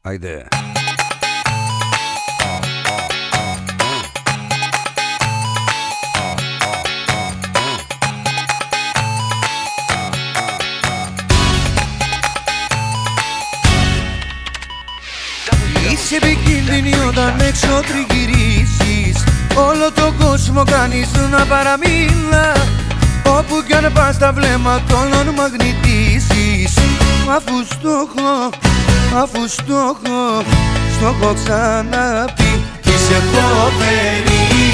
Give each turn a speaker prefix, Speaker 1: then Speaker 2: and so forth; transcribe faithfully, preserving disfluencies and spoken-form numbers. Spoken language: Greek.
Speaker 1: Άιντε.
Speaker 2: Είσαι επικίνδυνη όταν έξω τριγυρίσεις. Όλο τον κόσμο κάνεις να παραμίλα. Όπου κι αν πας τα βλέμματα όλων μαγνητήσεις. Αφού στόχο, αφού στόχο, στόχο ξαναπεί. Είσαι φοβερή.